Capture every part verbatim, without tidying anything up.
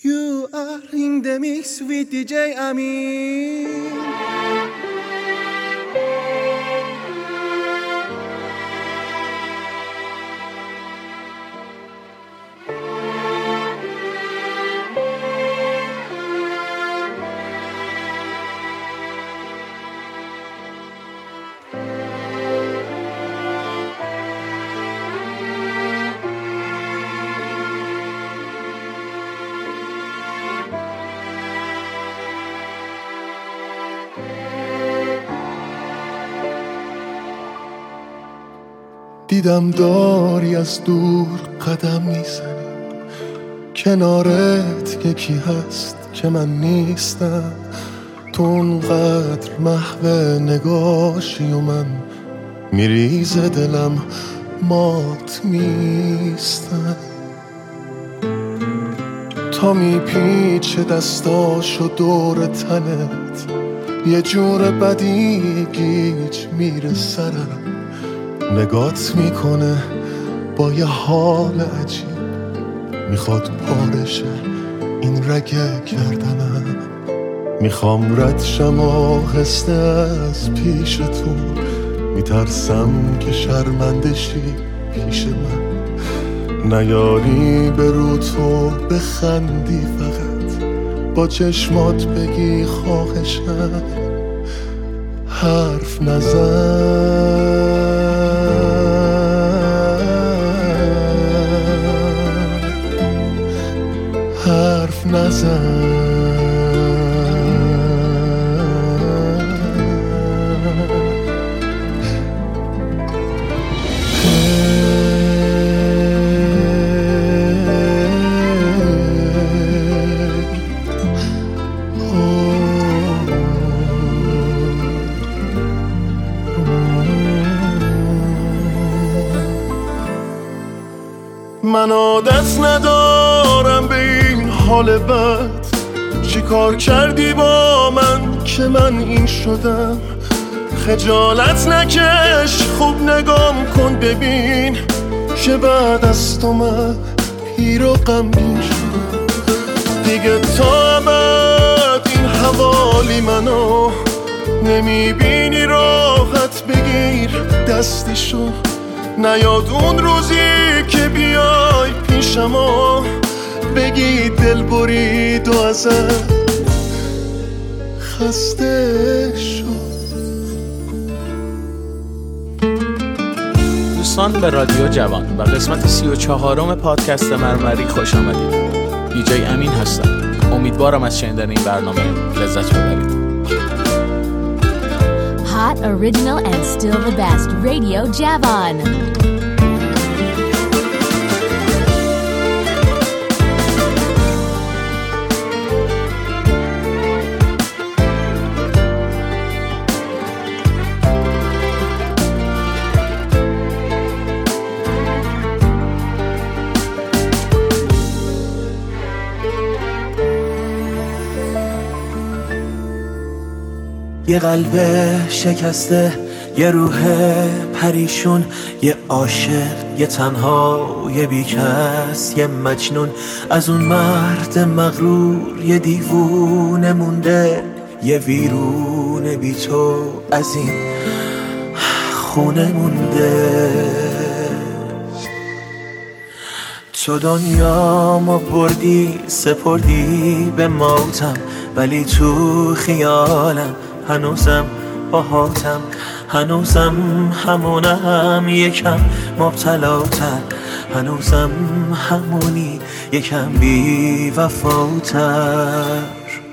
You are in the mix with دی جی امین. دیدم داری از دور قدم میزنی، کنارت یکی هست که من نیستم. تو اونقدر محو نگاشی و من میریزه دلم مات میستم. تا میپیچه دستاشو دور تنت، یه جور بدی گیج میره سرم. نگات میکنه با یه حال عجیب، میخواد پارشه این رگه کردنم. میخوام رد شم آهسته از پیشتون، میترسم که شرمندشی پیش من. نیاری به رو تو بخندی، فقط با چشمات بگی خواهشم حرف نزن. حرف نزن. من عادت ندارم به این حال بد، چی کار کردی با من که من این شدم؟ خجالت نکش، خوب نگام کن ببین که بعد از تو من پیر و غمگین شدم. دیگه تا ابد این حوالی منو نمیبینی، راحت بگیر دستشو. نیاد اون روزی که بیای پیشم و بگی دل برید و ازت خسته شد. دوستان به رادیو جوان و قسمت سی و چهارم پادکست مرمری خوش آمدید. دی جی امین هستم. امیدوارم از شنیدن این برنامه لذت ببرید. Hot, original and still the best. Radio Javan. یه قلب شکسته، یه روح پریشون، یه عاشق، یه تنها، یه بیکس، یه مجنون. از اون مرد مغرور یه دیوونه مونده، یه ویرون بی تو از این خونه مونده. تو دنیامو بردی سپردی به موتم، ولی تو خیالم هنوزم باهاتم. هنوزم همونم یکم مبتلاتر، هنوزم همونی یکم بی وفاتر.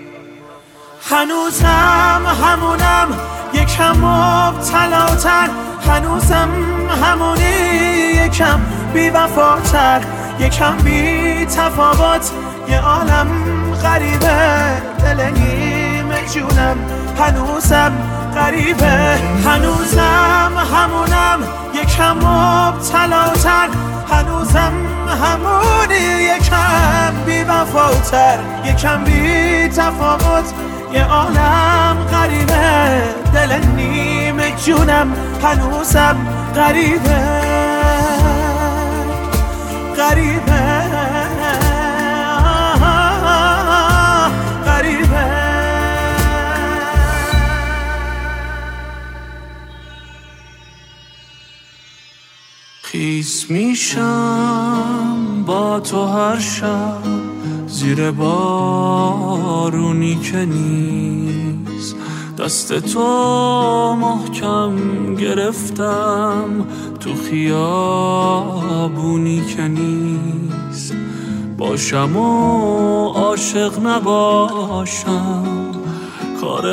هنوزم همونم یکم مبتلاتر، هنوزم همونی یکم بی وفاتر. یکم بی تفاوت، یه عالم غریبه، دل نیمه جونم هنوزم غریبه. هنوزم همونم یکم مبتلاتر، هنوزم همونی یکم بی وفاتر. یکم بی تفاوت، یه عالم غریبه، دل نیمه جونم هنوزم غریبه. غریبه میشم با تو هر شب زیر بارونی که نیست، دست تو محکم گرفتم تو خیابونی که نیست. باشم و عاشق نباشم کار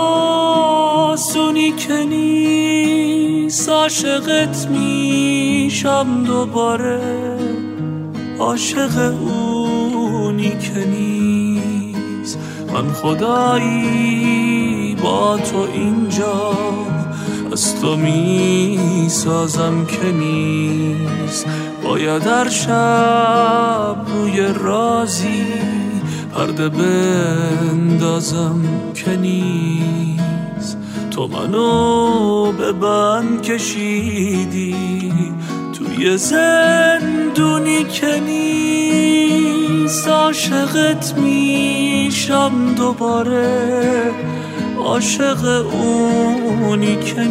آسونی که نیست. عاشقت میشم دوباره، عاشق اونی که نیست. من خدایی با تو اینجا از تو میسازم که نیست. باید هر شب روی رازی پرده بندازم که نیست. تو منو به بند کشیدی توی زندونی که نیست. عاشقت میشم دوباره، عاشق اونی که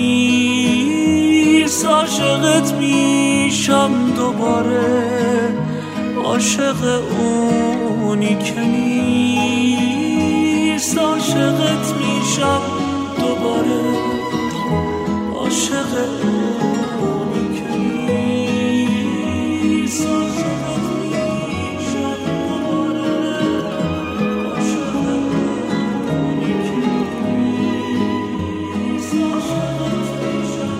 نیست. عاشقت میشم دوباره، عاشق اونی که نیست. عاشقت میشم دوباره، عاشق اونی که نیست. عاشقت میشم دوباره، عاشق اونی که نیست. عاشقت میشم.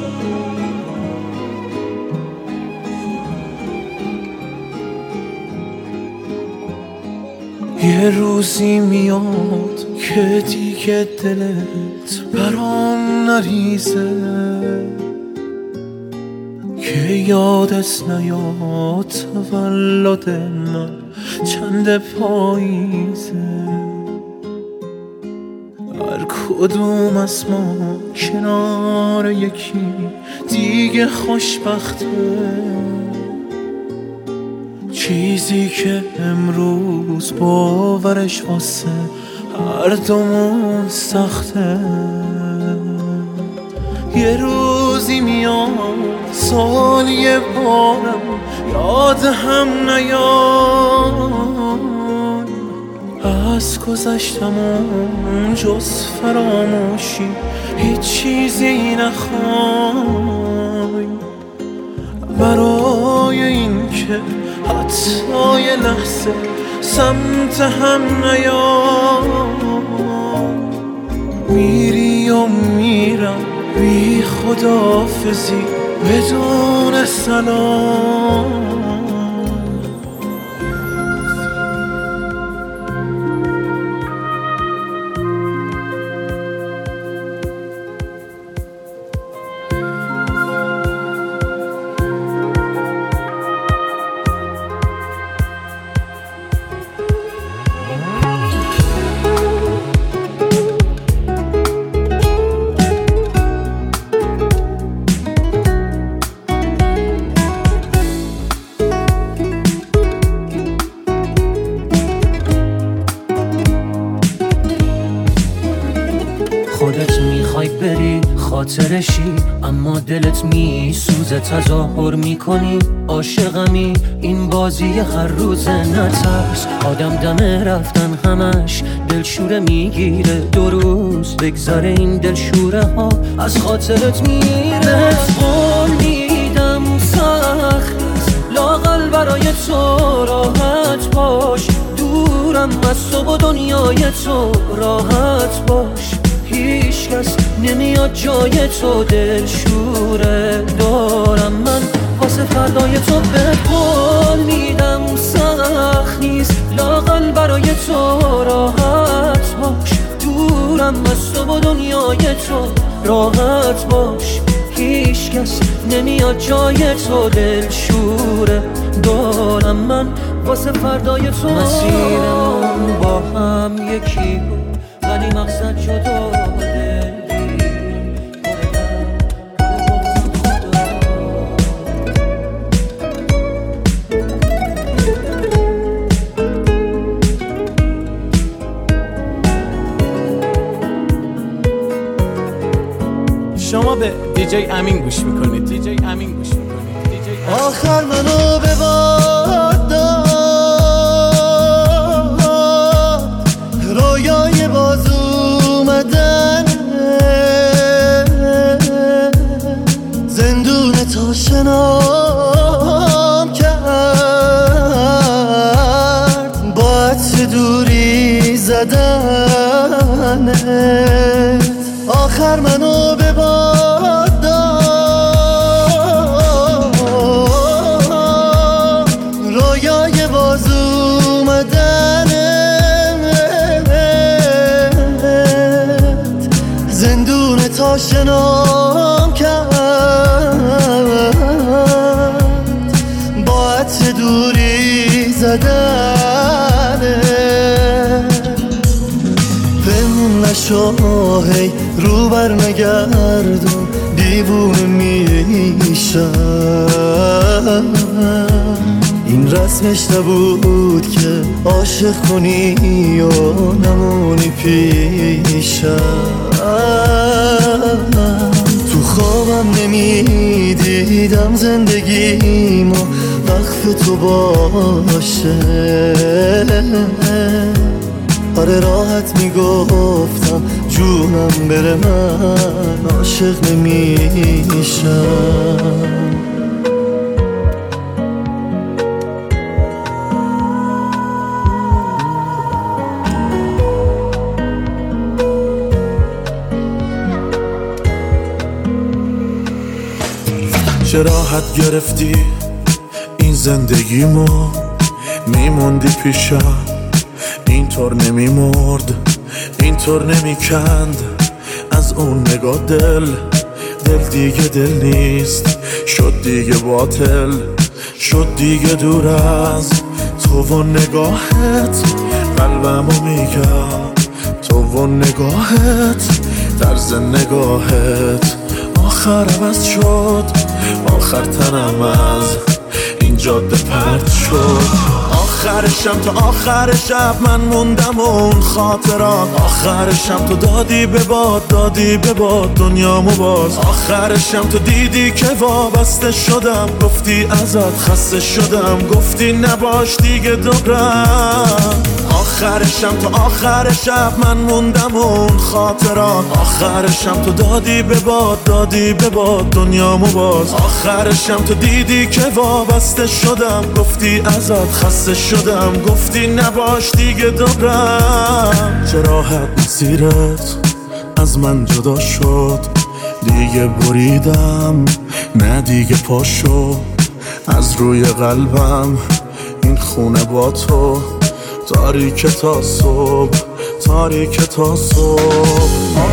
یه روزی میاد که دیگه دلت برام نریزه، که یادت نیاد تولد من چند پاییزه. هر کدوم از ما کنار یکی دیگه خوشبخته، چیزی که امروز باورش واسه هر دومون سخته. یه روزی میاد سال یه بارم یاد هم نیاد، از گذشتمون جز فراموشی هیچ چیزی نخوای. برای این که حتی یه لحظه سمت هم نیاد، میری و میرم بی خداحافظی بدون سلام. خودت میخوای بری خاطرشی، اما دلت میسوزه تظاهر میکنی عاشقمی. این بازی هر روزه نترس، آدم دمه رفتن همش دلشوره میگیره. دو روز بگذاره این دلشوره ها از خاطرت میره. قول میدم سخت نیست لااقل برای تو راحت باش، دورم از تو و دنیای تو راحت باش. هیچ کس نمیاد جای تو دلشوره دارم من واسه فردای تو. به قول میدم سخت نیست لااقل برای تو راحت باش، دورم از تو و دنیای تو راحت باش. هیچ کس نمیاد جای تو دلشوره دارم من واسه فردای تو. مسیرمون با هم یکی بود ولی مقصد جدا. شما به دیجی امین گوش میکنید. دیجی امین گوش میکنید. دیجی آخر منو به باد داد، رویای باز اومدن، زندون تا شنام کرد، با عطر دوری زدنت. آخر منو به باد داد، رویای باز اومدنت، زندون تا شنام کرد، با عطر دوری زدنت. پنهون نشو هی رو بر نگردون، دیوونه میشم. این رسمش نبود که عاشق کنی و نمونی پیشم. تو خوابم نمیدیدم زندگیمو وقف تو باشه. آره راحت میگفتم جونم بره من عاشق نمیشم. چه راحت گرفتی این زندگیمو، میموندی پیشم اینطور نمیمرد، اینطور نمیکند از اون نگاه دل. دل دیگه دل نیست، شد دیگه باطل، شد دیگه دور از تو و نگاهت. قلبمو میگم تو و نگاهت، طرز نگاهت آخر عوض شد. آخر تنم از این جاده پرت شد. آخرشم تا آخر شب من موندم و اون خاطرات. آخرشم تو دادی به باد، دادی به باد دنیامو باز. آخرشم تو دیدی که وابسته شدم، گفتی ازت خسته شدم، گفتی نباش دیگه دورم. آخرشم تا آخر شب من موندم و اون خاطرات. آخرشم تو دادی به باد، دادی به باد دنیامو باز. آخرشم تو دیدی که وابسته شدم، گفتی ازت خسته شدم، گفتی نباش دیگه دورم. چه راحت مسیرت از من جدا شد، دیگه بریدم نه دیگه پاشو از روی قلبم. این خونه با تو تاریک تا صبح، تاریک تا صبح.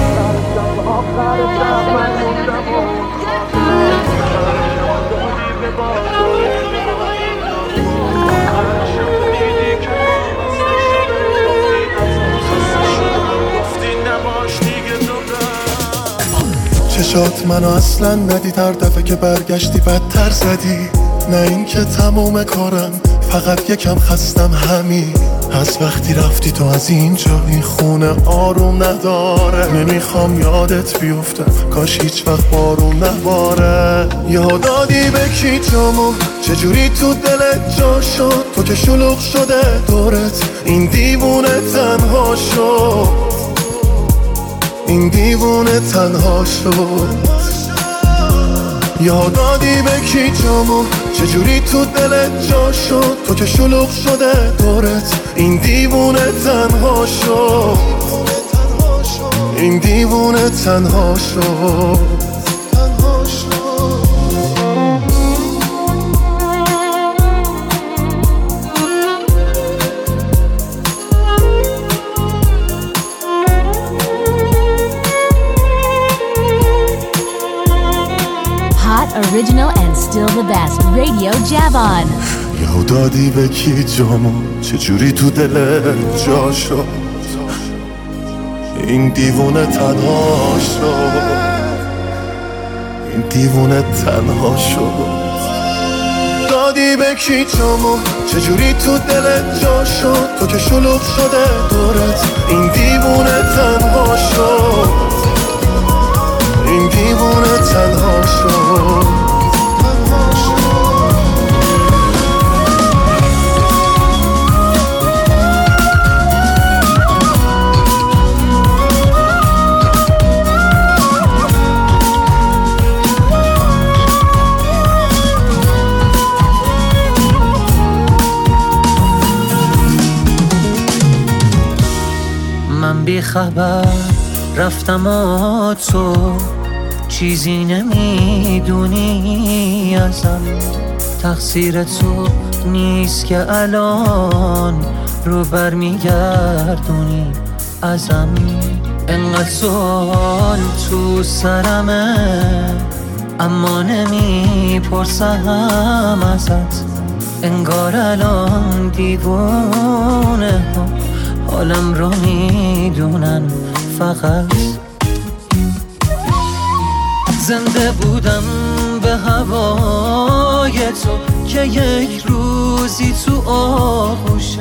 چشات منو اصلا ندید، هر دفعه که برگشتی بدتر زدی. نه این که تموم کارم، فقط یکم خستم همین. از وقتی رفتی تو از اینجا این خونه آروم نداره. نمیخوام یادت بیفتم، کاش هیچ وقت بارون نباره. یهو دادی به کی جامو، چجوری تو دلت جا شد؟ تو که شلوغ شده دورت، این دیوونه تنها شد، این دیوونه تنها شد. یا دادی به کی جامو، چجوری تو دلت جا شد؟ تو که شلوغ شده دورت، این دیوونه تنها شد، این دیوونه تنها شد. Original and still the best Radio Javon. یهو دادی به کی جامو، چجوری تو دلت جا شد؟ این دیوونه تنها شد، این دیوونه تنها شد. دادی به کی جامو، چجوری تو دلت جا شد؟ تو که شلوغ شده دورت، این دیوونه تنها شد، این دیوونه تنها شد. من بی خبر رفتم و تو چیزی نمیدونی ازم. تقصیر تو نیست که الان رو بر میگردونی ازم. انقدر سوال تو سرمه اما نمیپرسم ازت. انگار الان دیوونه ها حالم رو میدونن فقط. زنده بودم به هوای تو که یک روزی تو آغوشت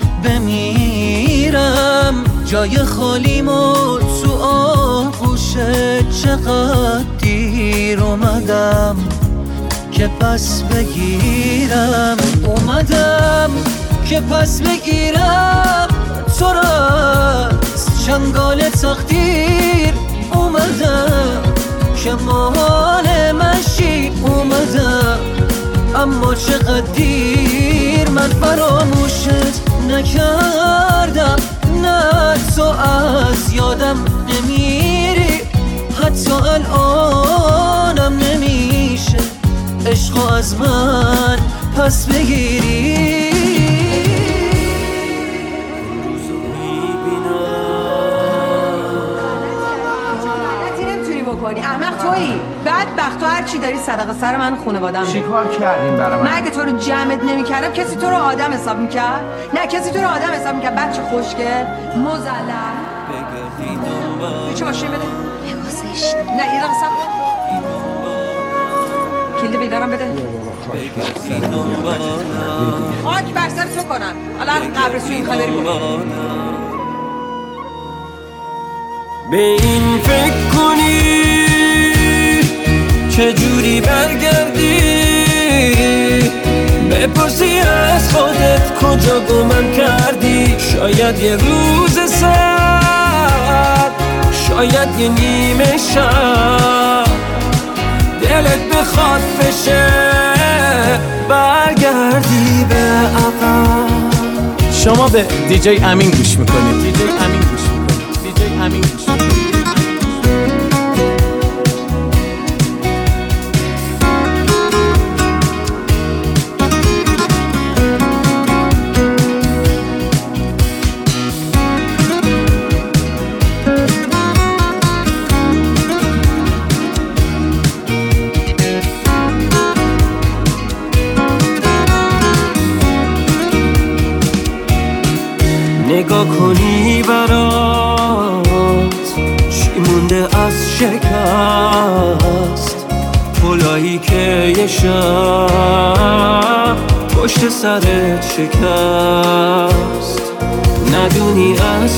بمیرم. جای خالیمو تو آغوشت چقدر دیر اومدم که پس بگیرم. اومدم که پس بگیرم تو را از چنگال تقدیر. اومدم که مال مشی. اومدم اما چقدر دیر. من فراموشت نکردم نه تو از یادم نمیری. حتی الانم نمیشه عشقو از من پس بگیری. احمق تویی بدبخت. تو هر چی داری صدقه سر من خانواده‌ام. چیکار کردیم برای من؟ من اگه تو رو جمعت نمی‌کردم کسی تو رو آدم حساب می‌کرد؟ نه کسی تو رو آدم حساب می‌کرد. بچه خوشگل مزلل. چه ماشین بده؟ لباسش. نه یه دقیقه صبر. کلید بیدارم بده. خاک بر سر تو کنن. حالا قبر سوی می‌خوای بری کنی. به این فکر کنی چجوری برگردی. بپرسی از خودت کجا گمم کردی. شاید یه روز سرد، شاید یه نیمه شب دلت بخواد بشه برگردی به عقب. شما به دیجی امین گوش میکنید. دیجی امین گوش میکنید. دیجی امین گوش میکنید. نگاه کنی برات چی مونده از شکست. پلایی که یه شب پشت سرت شکست. ندونی از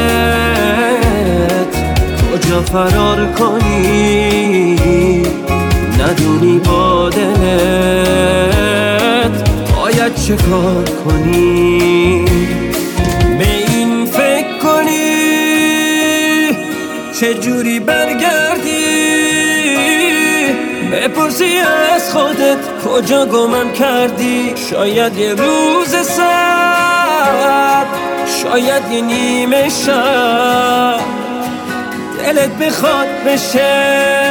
خودت کجا فرار کنی. ندونی با دلت باید چه کار کنی. چجوری برگردی. بپرسی از خودت کجا گمم کردی. شاید یه روز سرد، شاید یه نیمه شب دلت بخواد بشه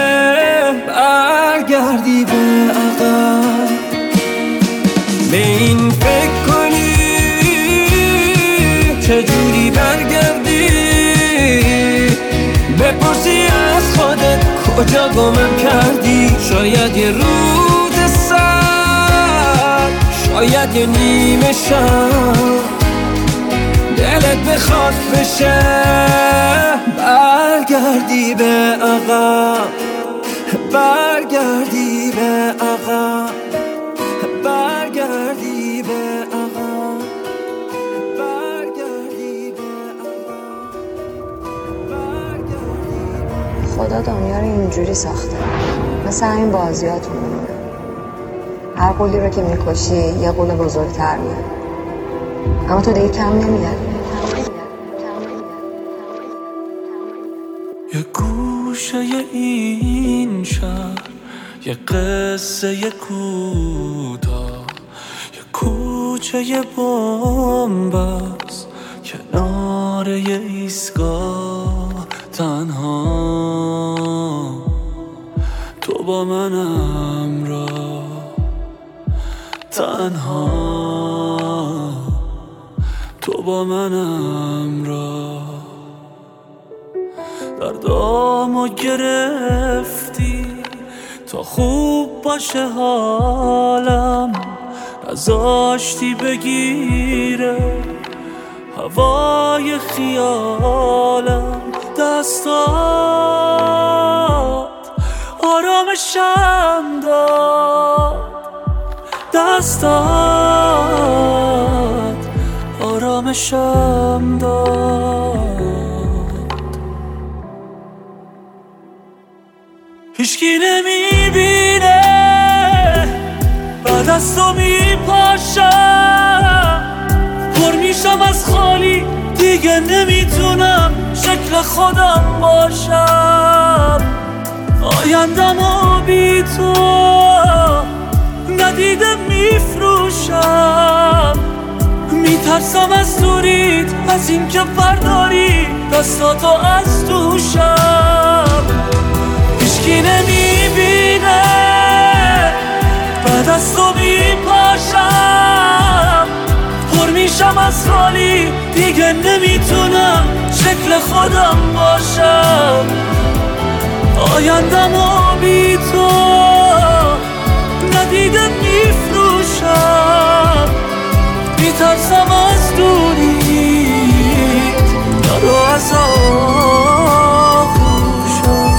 برگردی به عقب. به این فکر کنی چجوری برگردی. بپرسی از خودت کجا گمم کردی. شاید یه روز سرد، شاید یه نیمه شب دلت بخواد بشه برگردی به عقب. برگردی به عقب. برگردی به عقب. برگردی به عقب. خدا دنیا رو اینجوری ساخته، مثل همین بازیاتون میمونه. هر قولی رو که میکشی یه قول بزرگتر میاد، اما تو دیگه کم نمیاد. یه گوشه این شهر، یه قصه یه کوتاه، یه کوچه یه بومبست کنار کناره ایستگاه تنها تو با منم را تنها تو با منم را دردامو گرفتی تا خوب باشه حالم نذاشتی بگیره هوای خیالم دستات آرامشم داد دستات آرامشم داد هیچکی نمیبینه بعد از تو میپاشم پر میشم از خالی دیگه نمیتونم شکل خودم باشم آیندمو بی تو ندیده میفروشم میترسم از دوریت از این که برداری دستاتو از دوشم هیچکی نمیبینه بعد از تو میپاشم پر میشم از خالی دیگه نمیتونم شکل خودم باشم آیندمو بی تو ندیده میفروشم میترسم از دوریت دارو از آغوشم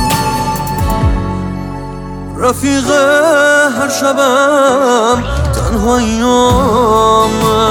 رفیق هر شبم تنهاییامه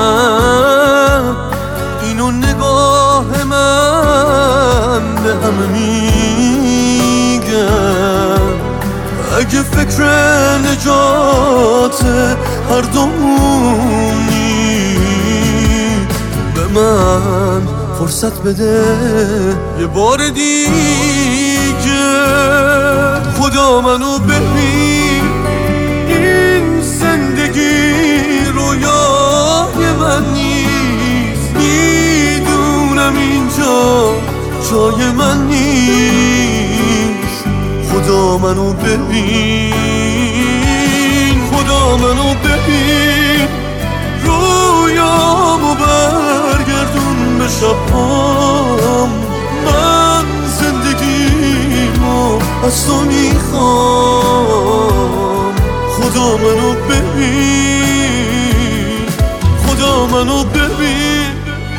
اینو نگاه من به همه میگه اگه فکر نجات هر دومونی به من فرصت بده یه بار دیگه خدا منو ببین این زندگی رویای من نیست میدونم اینجا جای من نیست خدا منو ببین خدا منو ببین رویامو برگردون به شبام من زندگیمو از تو میخوام خدا منو ببین خدا منو ببین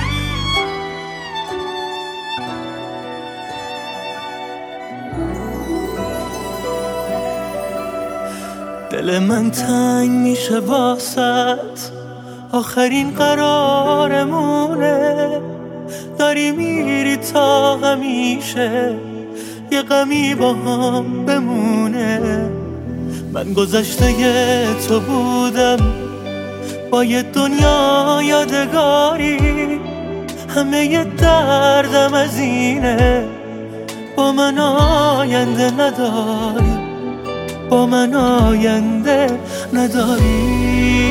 دل من تنگ میشه واسط آخرین قرارمونه داری میری تا همیشه یه غمی با هم بمونه من گذشته تو بودم با یه دنیا یادگاری همه یه دردم از اینه با من آینده نداری با من آینده نداری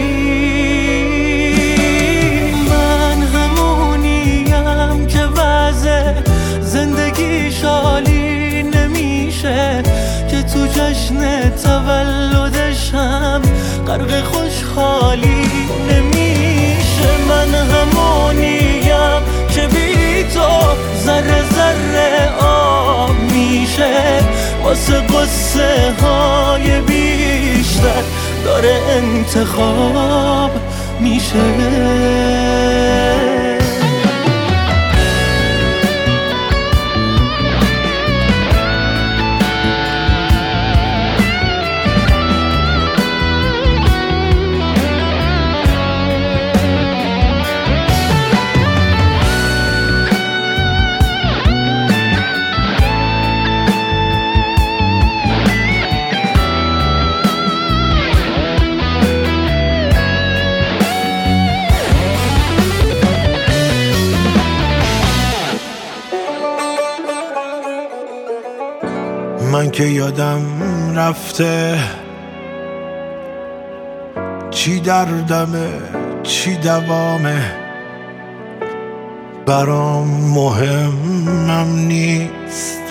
من همونیم که وضع زندگی شالی نمیشه که تو جشن تولدشم غرق خوشحالی نمیشه من همونیم که بی تو ذره ذره آب میشه واسه قصه های بیشتر داره انتخاب میشه من که یادم رفته چی دردمه چی دوامه برام مهمم نیست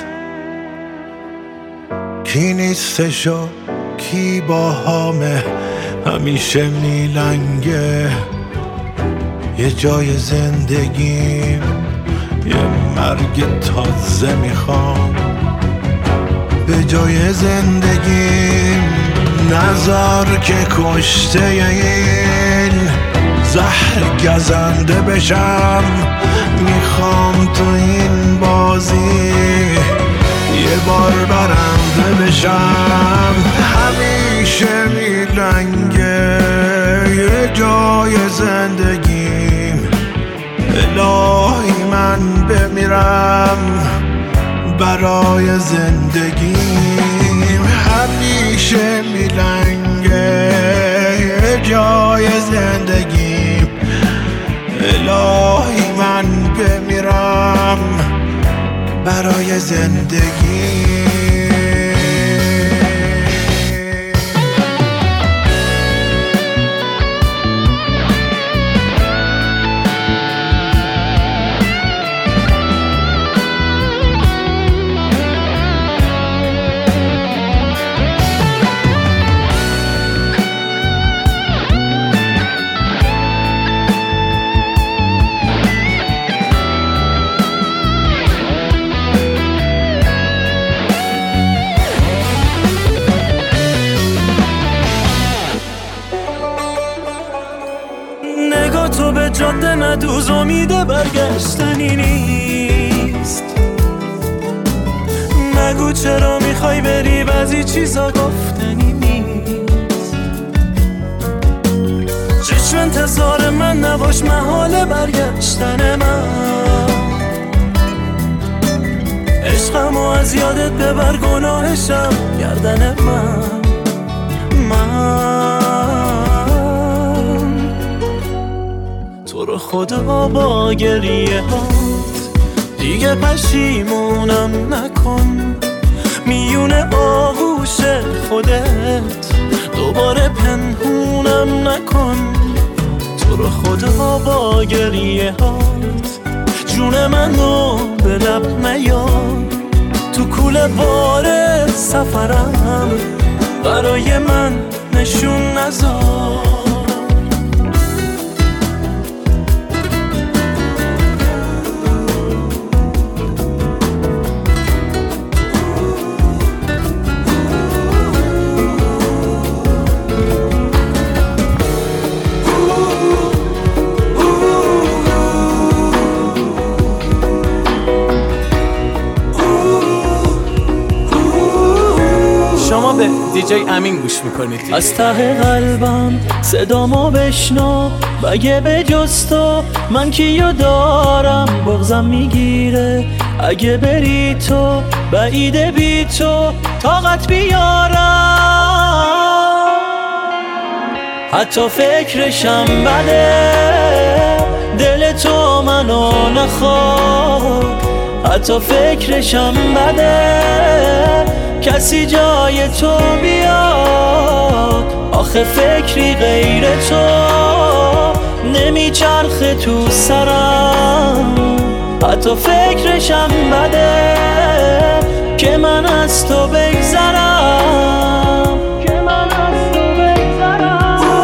کی نیستشو کی با همه همیشه میلنگه یه جای زندگیم یه مرگ تازه میخوام به جای زندگیم نذار که کشته این زهر گزنده بشم میخوام تو این بازی یه بار برنده بشم همیشه میلنگه یه جای زندگیم الهی من بمیرم برای زندگیم همیشه میلنگه یه جای زندگیم الهی من بمیرم برای زندگیم جاده ندوز امید برگشتنی نیست نگو چرا میخوای بری بعضی چیزا گفتنی نیست چشم انتظار من نباش محال برگشتن من عشقمو از یادت ببر گناهشم گردن من من تو رو خدا با گریه هات دیگه پشیمونم نکن میون آغوش خودت دوباره پنهونم نکن تو رو خدا با گریه هات جون منو به لب نیار تو کوله بار سفرم برای من نشون نذار شما به دیجی امین گوش میکنید. از ته قلبم صدامو بشنو بگه به جز تو من کیو دارم بغضم میگیره اگه بری تو بعیده بی تو طاقت بیارم حتی فکرشم بده دل تو منو نخواد حتی فکرشم بده کسی جای تو بیاد آخه فکری غیر تو نمیچرخه تو سرم حتی فکرشم بده که من از تو بگذرم که من از تو بگذرم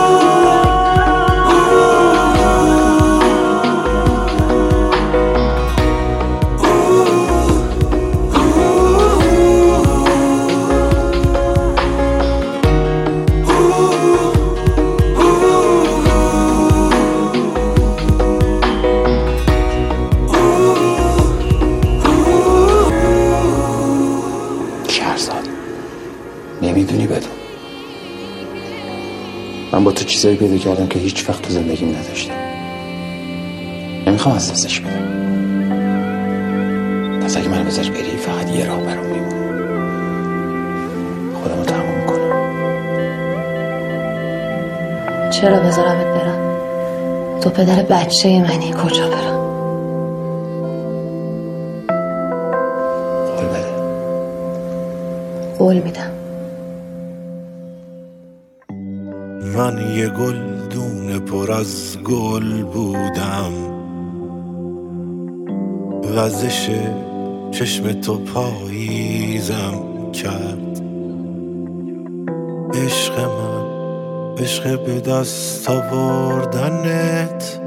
نمیدونی بدون من با تو چیزایی پیدا کردم که هیچ وقت تو زندگیم نداشتم نمیخوام از دستش بدم پس اگه من بذاری بری فقط یه راه برام میمونه خودمو تموم کنم چرا بذارمت برم تو پدر بچه منی کجا برم قول بده قول میدم من یه گلدون پر از گل بودم وزش چشم تو پاییزم کرد. عشق من، عشق به دست آوردنت،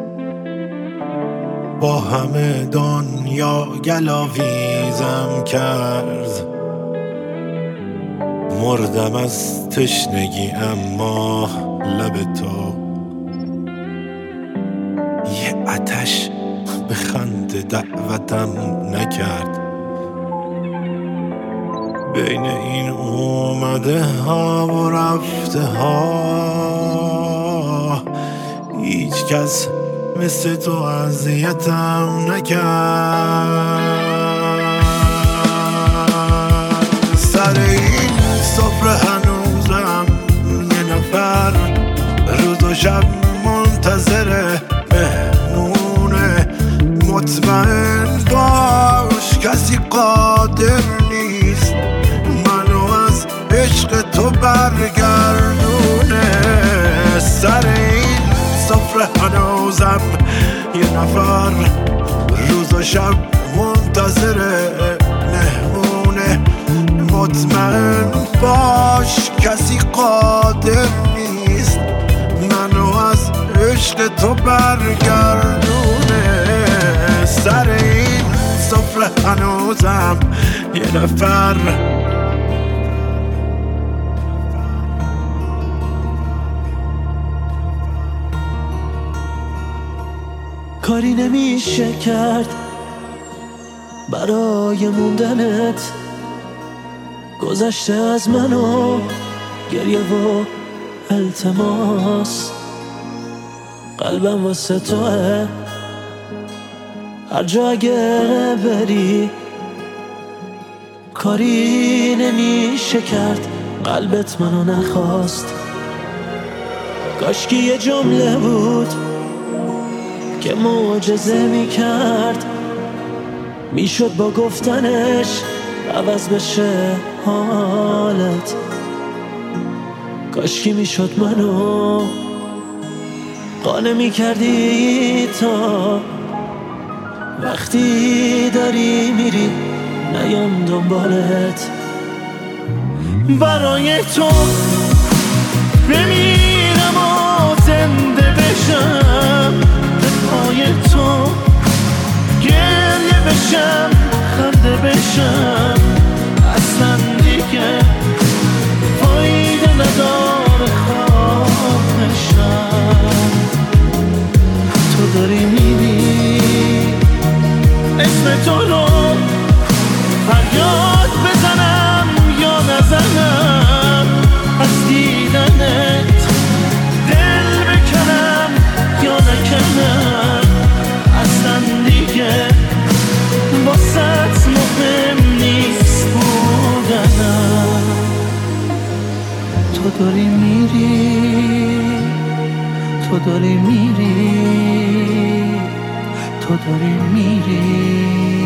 با همه دنیا گلاویزم کرد. مردم از تشنگی اما لب تو یه آتش به خنده دعوتم نکرد. بین این اومده ها و رفته ها هیچ کس مثل تو اذیتم نکرد. سر این سفره هنوزم یه نفر روز و شب منتظره مهمونه. مطمئن باش کسی قادر نیست منو از عشق تو برگردونه. سر این سفره هنوزم یه نفر روز و شب منتظره مهمونه. مطمئن باش کسی قادر نیست منو از عشق تو برگردونه. سر این سفره هنوزم یه نفر. کاری نمیشه کرد برای موندنت، گذشته از منو گریه و التماس. قلبم واسه توه هر جا اگه بری، کاری نمیشه کرد قلبت منو نخواست. کاشکی یه جمله بود که معجزه میکرد، میشد با گفتنش عوض بشه حالت. کاشکی میشد منو قانع میکردی تا وقتی داری میری نیام دنبالت. برای تو بمیرم و زنده بشم، به پای تو گریه بشم خنده بشم. اصلا دیگه فایده نداره خواهشم. تو داری میری اسم تو رو فریاد بزنم یا نزنم، از دیدنت دل بکنم یا نکنم. اصلا دیگه واسه مهم نیست بودنم. تو داری میری، تو داری میری، تو داری میری.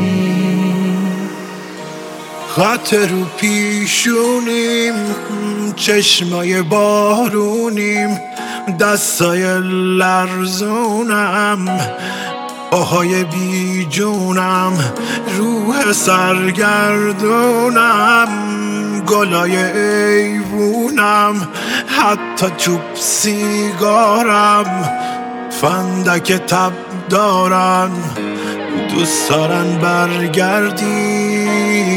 خط رو پیشونیم، چشمای بارونیم، دستای لرزونم، آهای بی جونم، روح سرگردونم، گلای ایوونم، حتی چوب سیگارم، فندک تب دارن، دوست دارن برگردی.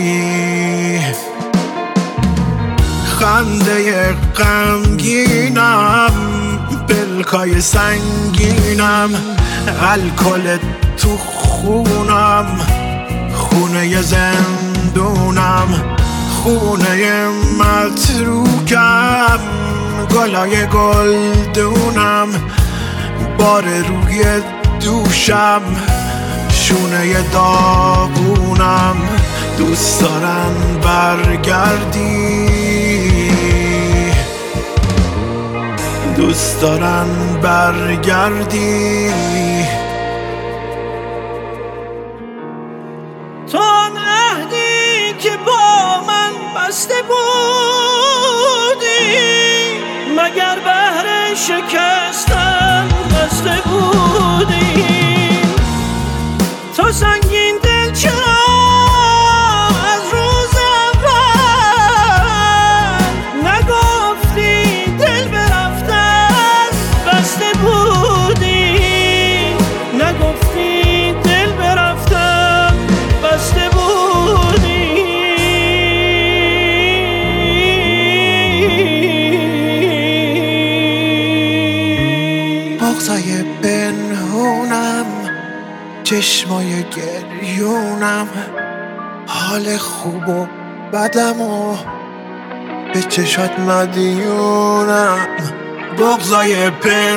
خنده غمگینم، پلکای سنگینم، الکل تو خونم، خونه زندونم، خونه متروکم، گلای گلدونم، بار روی دوشم، شونه داغونم، دوست دارن برگردی، دوست دارن برگردی. تو آن عهدی که با من بسته بودی، مگر بهر شکستن بسته بودی؟ تو سنگین گریونم، حال خوب و بدم و به چشات مدیونم، بغضای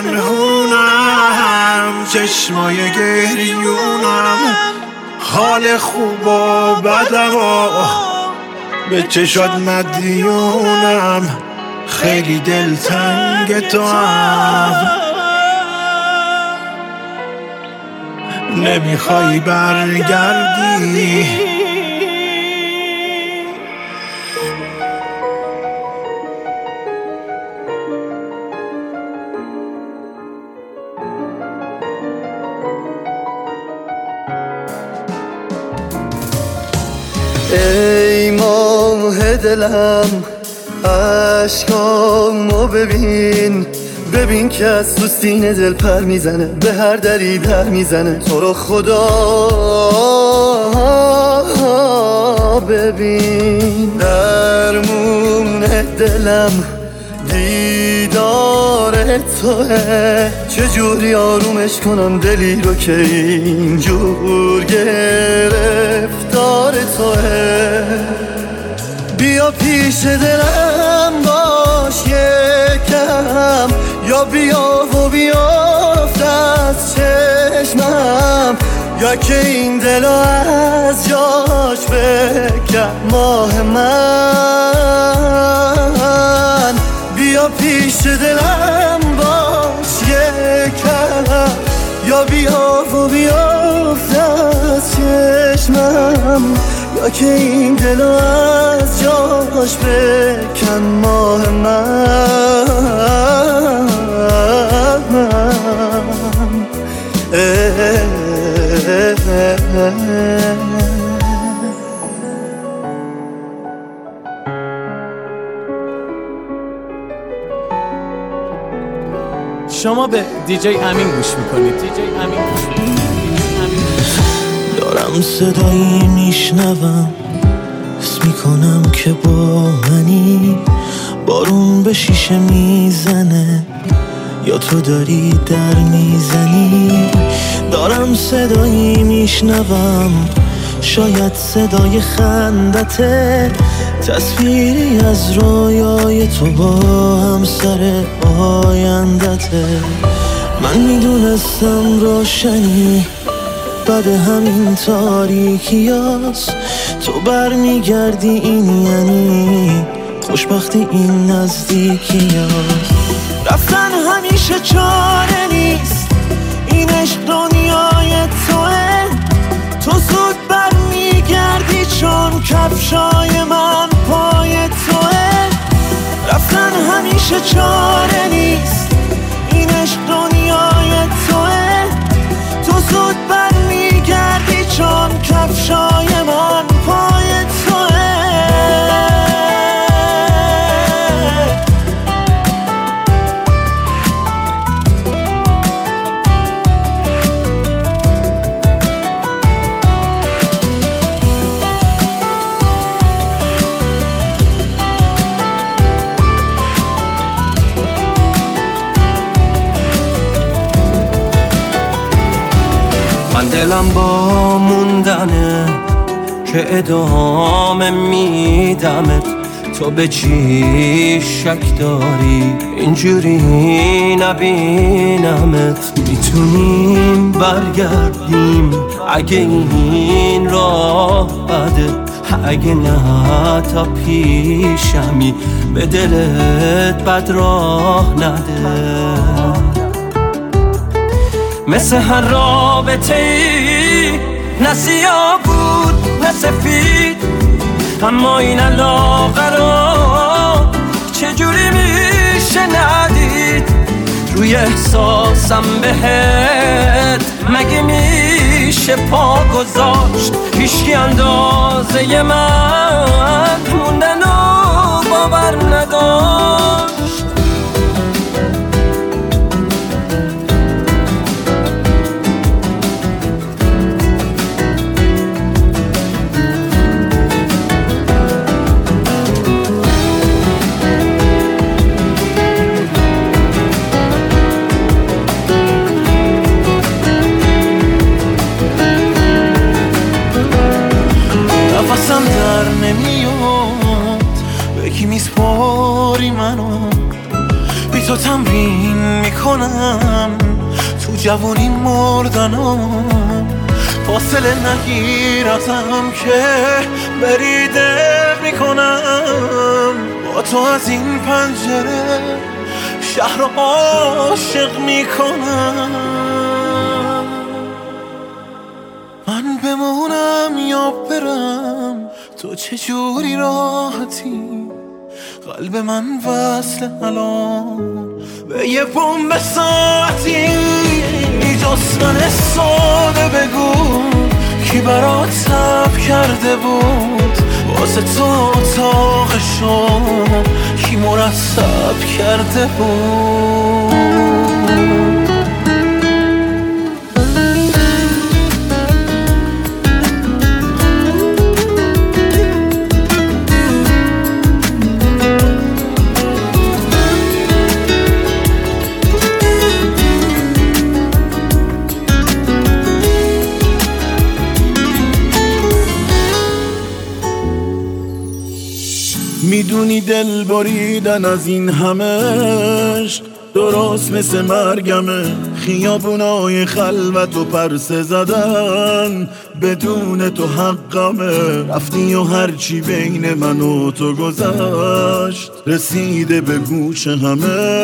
پنهونم، چشمای گریونم، حال خوب و بدم و به چشات مدیونم، خیلی دلتنگ تو هم، نمیخوای برگردی. ای ماه دلم عشقامو ببین، ببین که از تو سینه دل پر میزنه، به هر دری در میزنه، تو رو خدا ببین. درمون دلم دیدار توه، چجوری آرومش کنم دلی رو که اینجور گرفتار توه. بیا پیش دلم باش یکم، یا بیا و بیافت از چشمم، یا که این دل از جاش بکن ماه من. بیا پیش دلم باش یکم، یا بیا و بیافت از چشمم، یا که این دل از جاش بکن ماه من. شما به دیجی امین گوش میکنید. دیجی امین گوش میکنید. دارم صدایی میشنوم، حس میکنم که با منی، بارون به شیشه میزنه یا تو داری در میزنی. دارم صدایی میشنوم، شاید صدای خندته، تصویری از رویای تو با همسر آیندته. من میدونستم روشنی بعد همین تاریکیاست، تو بر میگردی این یعنی خوشبختی این نزدیکیاست. رفتن همیشه چاره نیست، این عشق دنیای توه، تو زود بر میگردی چون کفشای من پای توه. رفتن همیشه چاره نیست، این عشق دنیای توه، تو زود بر میگردی چون کفشای من پای توه. دلم با موندنه که ادامه میدمت، تو به چی شک داری اینجوری نبینمت. میتونیم برگردیم اگه این راه بده، اگه نه تا پیشمی به دلت بد راه نده. مثل هر رابطه ای نه سیاه بود نه سفید، اما این علاقه رو چجوری میشه ندید. روی احساسم بهت مگه میشه پا گذاشت، هیچکی اندازه من موندن و باور نداشت. در نمیاد، به کی میسپاری منو؟ بی تو تمرین میکنم تو جوانی مردنم، فاصله نگیر ازم که بریده میکنم، با تو از این پنجره شهر رو عاشق میکنم. من بمونم یا برم، تو چجوری راحتی؟ قلب من وصل الان به یه بمب ساعتی. جستن ساده بگو کی برات تب کرده بود، واسه تو اتاقشو کی مرتب کرده بود. میدونی دل بریدن از این همش درست مثل مرگمه، خیابونای خلوت و پرسه زدن بدون تو حقمه. رفتی و هرچی بین من و تو گذشت رسیده به گوش همه.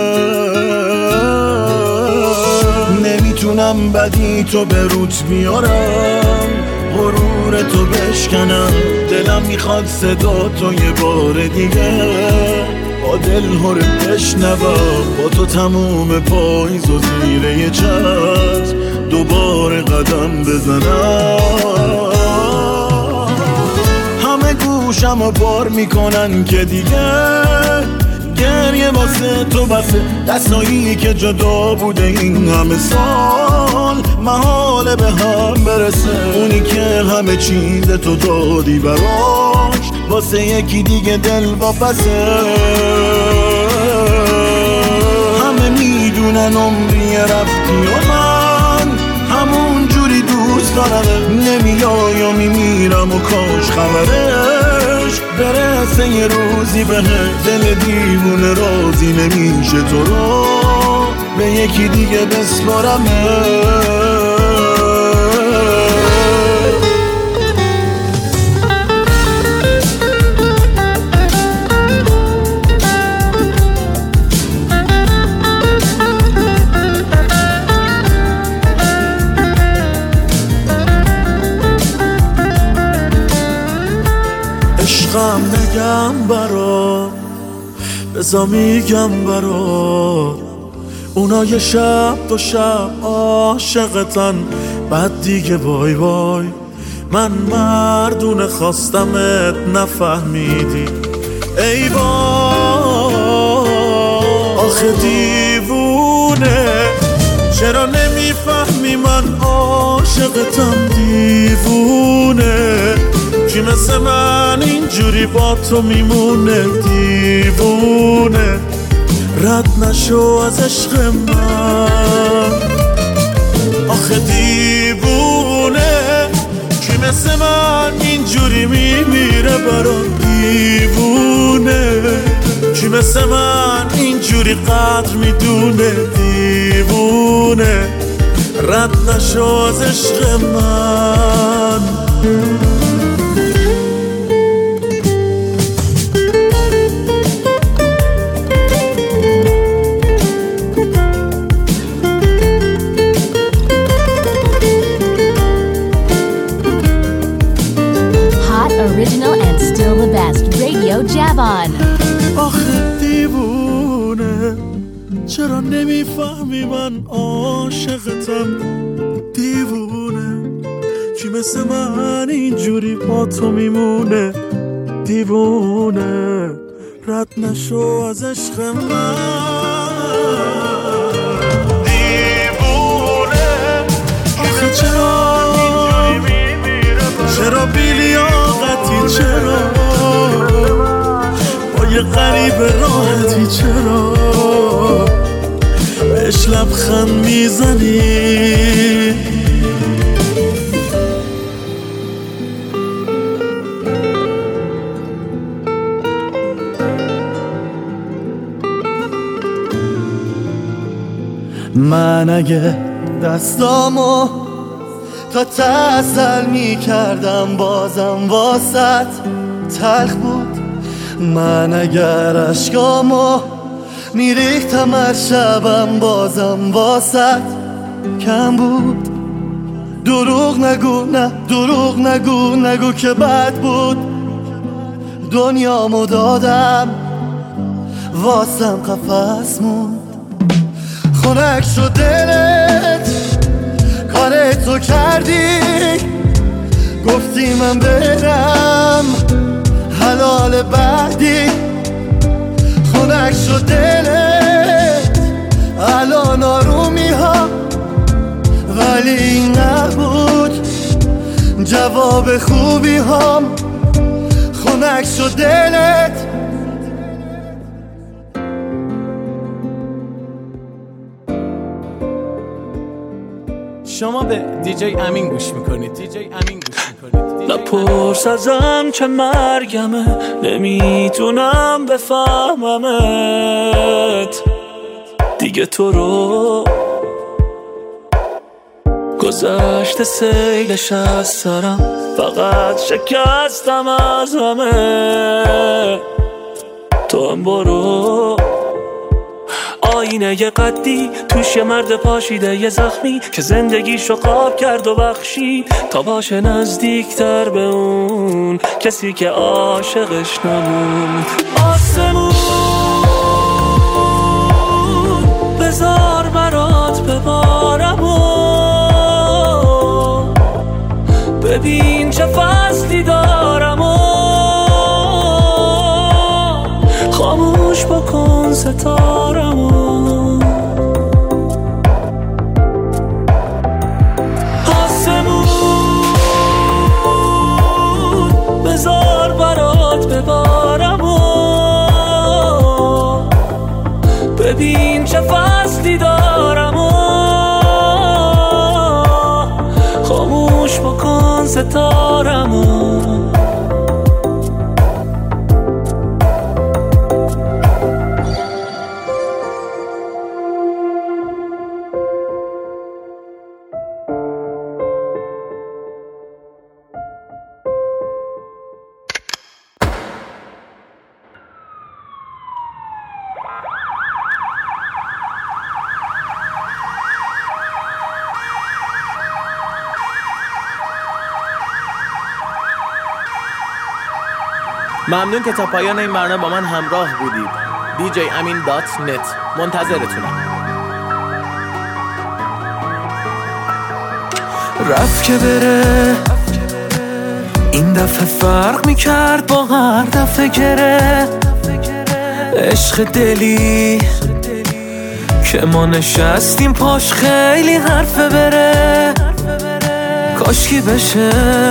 نمیتونم بدی تو به روت بیارم، غرور تو بشکنم، دلم میخواد صدا تو یه بار دیگه با دل هره بشنوم، با تو تموم پاییز و زیر یه چتر دوباره قدم بزنم. همه گوشم رو بار میکنن که دیگه گریه واسه تو بسه، دستایی که جدا بوده این همه سال محاله به هم برسه. اونی که همه چیز تو دادی براش واسه یکی دیگه دل واپسه. همه میدونن عمری رفتی و من همون جوری دوست دارم، نمیای و میمیرم و کاش خبرش برسه یه روزی به دل دیوونه رازی نمیشه تو رو به یکی دیگه بسپارم. عشقم نگم برات، بزا میگم برات، اونا یه شب دو شب عاشقتن بعد دیگه وای وای. من مردونه خواستمت نفهمیدی ای وای. آخه دیوونه چرا نمیفهمی من عاشقتم دیوونه. کی مثل من اینجوری با تو میمونه دیوونه. رد نشو از عشق من آخه دیوونه. کی مثل من اینجوری میمیره برام دیوونه. کی مثل من اینجوری قدر میدونه دیوونه. رد نشو از عشق من. Original and still the best Radio Javon. آخه دیوونه چرا نمیفهمی من عاشقتم دیوونه. کی مثل من اینجوری با تو میمونه دیوونه. رد نشو از عشق من دیوونه. آخه چرا چرا بیلیاقتی، چرا با یه غریب راحتی، چرا بهش لبخند میزنی. من اگه دستامو تا تسل می کردم بازم واسط تلخ بود. من اگر عشقامو می ریختم هر شبم بازم واسط کم بود. دروغ نگو نه دروغ نگو نگو که بد بود. دنیامو دادم واسم قفس موند. خنک شد دلت کار تو کردی گفتی من برم حلال بعدی. خنک شد دلت الان آرومی ها ولی این نبود جواب خوبی هم. خنک شد دلت. شما به دیجی امین گوش میکنید. دیجی امین گوش میکنید. نپرس ازم چه مرگمه نمیتونم بفهممت دیگه. تو رو گذشته سیلش از سرم فقط شکستم از همه. تو هم برو آینه یه قدی توش یه مرد پاشیده یه زخمی که زندگیشو قاب کرد و بخشید تا باشه نزدیکتر به اون کسی که عاشقش نموند. آسمون بذار برات ببارم و ببین چه فصلی دارم و خاموش بکن ستارم و آسمون بذار برات ببارم و ببین چه فصلی دارم و خاموش بکن ستارم و ممنون که تا پایان این برنامه با من همراه بودید. دیجی امین دات نت منتظرتونم. رفت که بره این دفعه فرق میکرد با هر دفعه گره. عشق دلی که ما نشستیم پاش خیلی حرفه بره. کاشکی بشه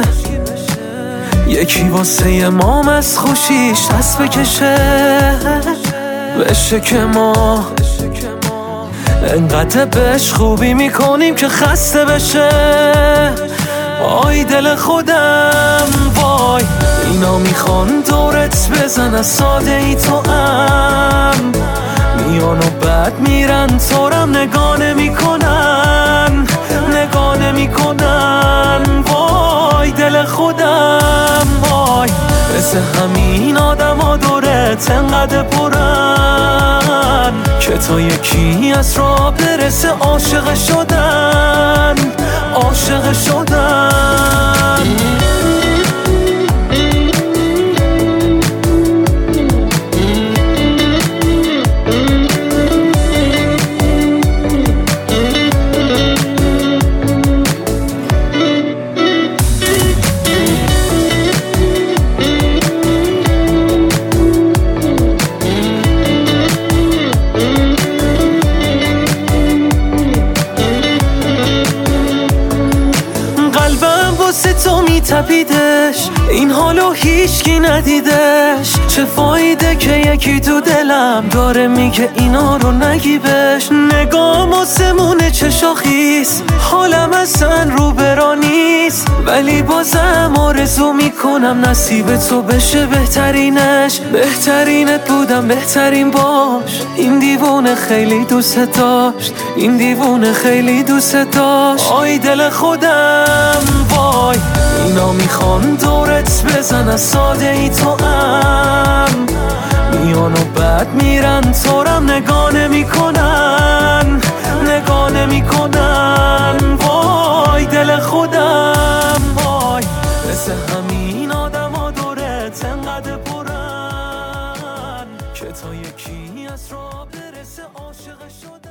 یکی واسه ما از خوشیش دست بکشه. بشه که ما انقدر بهش خوبی میکنیم که خسته بشه. آی دل خودم وای اینا میخوان دورت بزن از ساده ای تو ام. میان و بعد میرن تورم نگاه نمیکنن نگاه نمیکنن. وای دل خودم وای مثل همین آدم ها دورت انقدر پرن که تا یکی از راه برسه عاشق شدن عاشق شدن. بهش، این حالو هیچکی ندیدش. چه فایده که یکی تو دلم داره میگه اینا رو نگی بهش. نگام آسمونه چشا خیس، حالم اصلا رو برا نیست، ولی بازم آرزو میکنم نصیب تو بشه بهترینش. بهترینت بودم بهترین باش، این دیوونه خیلی دوست داشت، این دیوونه خیلی دوست داشت. آی دل خودم وای، اینا میخوان دورت بزنن ساده ای تو هم، میان و بعد میرن تورم نگاه نمیکنن، نگاه نمیکنن. وای دل خودم وای، مثل همین آدم ها دورت انقدر پرن که تا یکی از را برسه عاشق شد.